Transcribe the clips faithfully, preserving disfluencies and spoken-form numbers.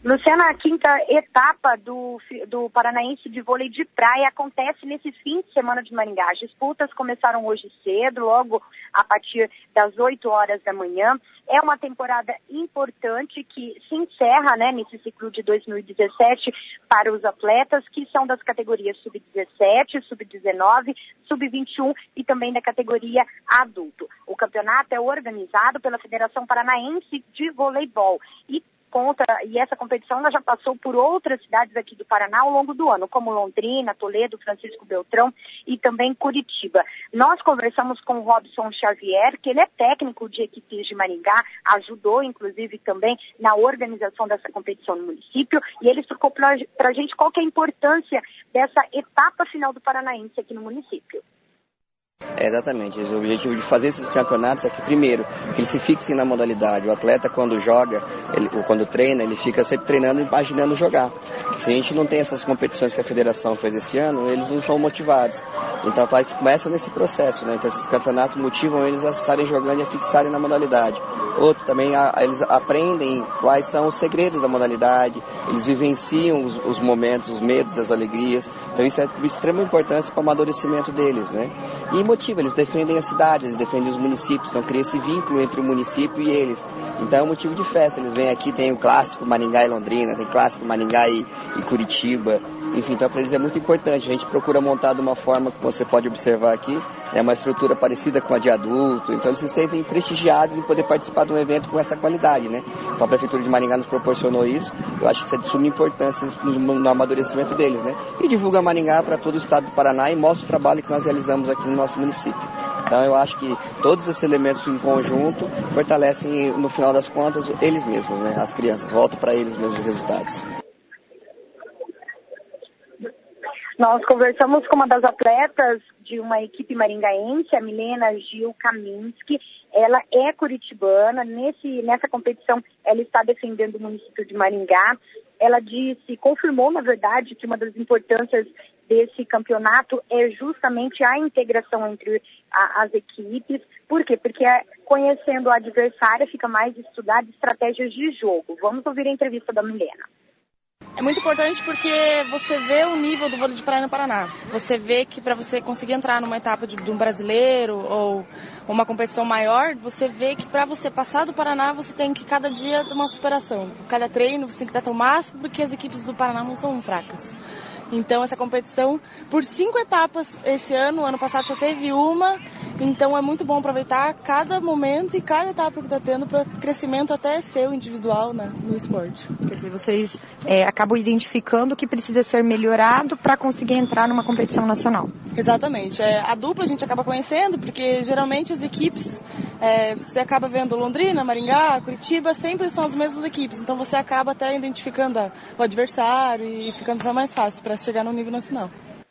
Luciana, a quinta etapa do, do Paranaense de Vôlei de Praia acontece nesse fim de semana de Maringá. As disputas começaram hoje cedo, logo a partir das oito horas da manhã. É uma temporada importante que se encerra, né, nesse ciclo de dois mil e dezessete para os atletas que são das categorias sub dezessete, sub dezenove, sub vinte e um e também da categoria adulto. O campeonato é organizado pela Federação Paranaense de Voleibol e Contra, e essa competição ela já passou por outras cidades aqui do Paraná ao longo do ano, como Londrina, Toledo, Francisco Beltrão e também Curitiba. Nós conversamos com o Robson Xavier, que ele é técnico de equipes de Maringá, ajudou inclusive também na organização dessa competição no município, e ele explicou para a gente qual que é a importância dessa etapa final do Paranaense aqui no município. É, exatamente. O objetivo de fazer esses campeonatos é que, primeiro, que eles se fixem na modalidade. O atleta, quando joga, ele, ou quando treina, ele fica sempre treinando e imaginando jogar. Se a gente não tem essas competições que a federação fez esse ano, eles não são motivados. Então, faz, começa nesse processo, né? Então, esses campeonatos motivam eles a estarem jogando e a fixarem na modalidade. Outro, também, a, a, eles aprendem quais são os segredos da modalidade, eles vivenciam os, os momentos, os medos, as alegrias. Então, isso é de extrema importância para o amadurecimento deles, né? E motiva, eles defendem a cidade, eles defendem os municípios, então cria esse vínculo entre o município e eles. Então é um motivo de festa, eles vêm aqui, tem o clássico Maringá e Londrina, tem o clássico Maringá e, e Curitiba, enfim, então para eles é muito importante. A gente procura montar de uma forma que você pode observar aqui, é uma estrutura parecida com a de adulto, então eles se sentem prestigiados em poder participar de um evento com essa qualidade, né? Então a Prefeitura de Maringá nos proporcionou isso, eu acho que isso é de suma importância no, no amadurecimento deles, né? E divulga Maringá para todo o estado do Paraná e mostra o trabalho que nós realizamos aqui no nosso município. Então eu acho que todos esses elementos em conjunto fortalecem, no final das contas, eles mesmos, né? As crianças, voltam para eles mesmos os resultados. Nós conversamos com uma das atletas de uma equipe maringaense, a Milena Gil Kaminski. Ela é curitibana, nesse, nessa competição ela está defendendo o município de Maringá. Ela disse, confirmou na verdade que uma das importâncias desse campeonato é justamente a integração entre a, as equipes. Por quê? Porque conhecendo o adversário fica mais estudado estratégias de jogo. Vamos ouvir a entrevista da Milena. É muito importante porque você vê o nível do vôlei de praia no Paraná. Você vê que para você conseguir entrar numa etapa de, de um brasileiro ou uma competição maior, você vê que para você passar do Paraná, você tem que cada dia ter uma superação. Cada treino você tem que dar o máximo, porque as equipes do Paraná não são fracas. Então essa competição, por cinco etapas esse ano, ano passado só teve uma, então é muito bom aproveitar cada momento e cada etapa que está tendo para crescimento até seu individual, né, no esporte. Quer dizer, vocês é, acabam identificando o que precisa ser melhorado para conseguir entrar numa competição nacional. Exatamente. É, a dupla a gente acaba conhecendo, porque geralmente as equipes, é, você acaba vendo Londrina, Maringá, Curitiba, sempre são as mesmas equipes, então você acaba até identificando a, o adversário e ficando até mais fácil para chegar no nível nacional.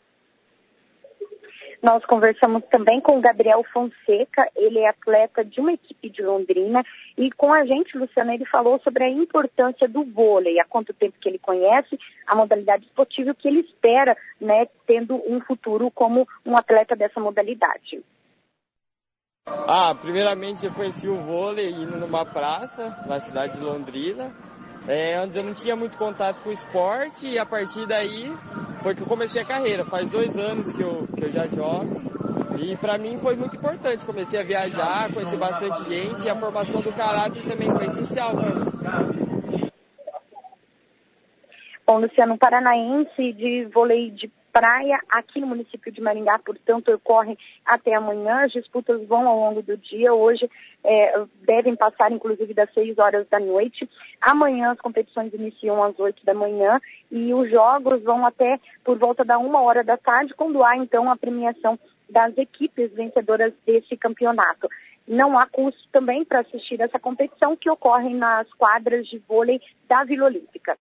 Nós conversamos também com o Gabriel Fonseca, ele é atleta de uma equipe de Londrina, e com a gente, Luciana, ele falou sobre a importância do vôlei, há quanto tempo que ele conhece a modalidade esportiva e o que ele espera, né, tendo um futuro como um atleta dessa modalidade. Ah, primeiramente eu conheci o vôlei indo numa praça na cidade de Londrina. É, antes eu não tinha muito contato com o esporte e a partir daí foi que eu comecei a carreira. Faz dois anos que eu, que eu já jogo e para mim foi muito importante. Comecei a viajar, conheci bastante gente e a formação do caráter também foi essencial para mim. Bom, Luciano, Paranaense de vôlei de praia aqui no município de Maringá, portanto, ocorre até amanhã. As disputas vão ao longo do dia. Hoje é, devem passar, inclusive, das seis horas da noite. Amanhã as competições iniciam às oito da manhã e os jogos vão até por volta da uma hora da tarde, quando há, então, a premiação das equipes vencedoras desse campeonato. Não há custo também para assistir essa competição que ocorre nas quadras de vôlei da Vila Olímpica.